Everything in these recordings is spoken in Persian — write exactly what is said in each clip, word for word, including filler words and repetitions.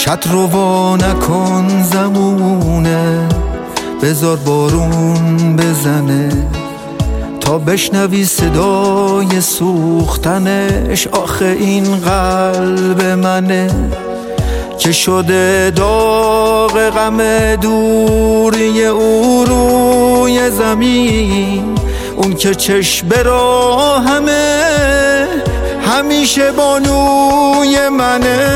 شطرو نکن زمونه، بذار بارون بزنه تا بشنوی صدای سوختنش. آخه این قلب منه که شده داغ غم دوری او روی زمین. اون که چشم راهمه همیشه بانوی منه،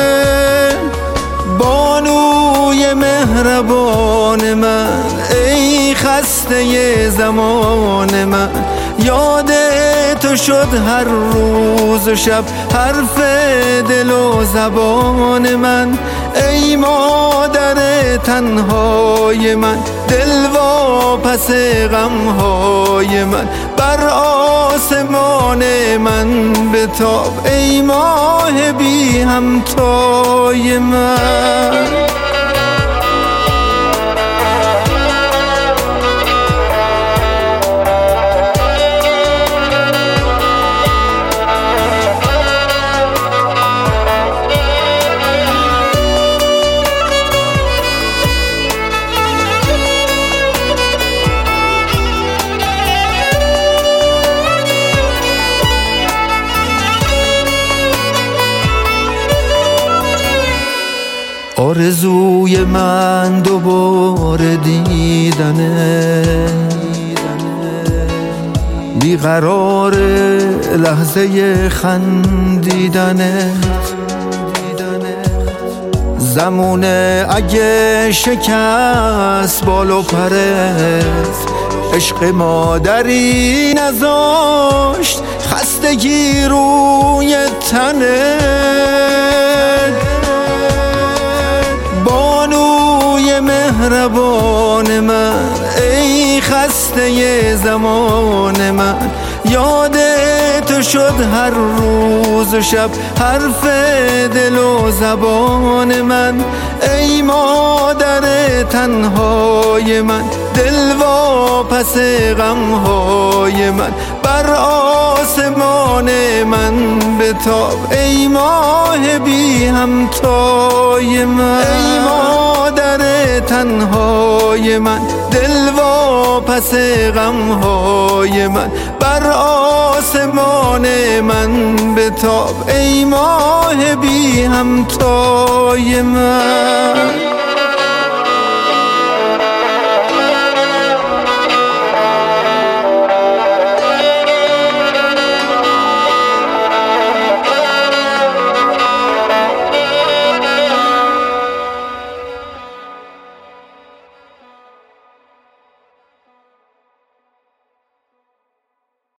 بانوی مهربان من، ای خسته زمان من. یاد تو شد هر روز و شب حرف دل و زبان من. ای مادر تنهای من، دل واپس غمهای من. بر آسمان من بتاب ای ماه بی همتای من. آرزوی من دوباره دیدنه، بیقرار لحظه خندیدنه. زمونه اگه شکست بال و پرت، عشق مادری نذاشت خستگی روی تنه. بانوی مهربان من، ای خسته زمان من. یاد تو شد هر روز و شب حرف دل و زبان من. ای مادر تنهای من، دل واپس غمهای من. بر آسمان من بتاب ای ماه بی همتای من. ای مادر تنهای من، دل واپس غمهای من. بر آسمان من بتاب ای ماه بی همتای من.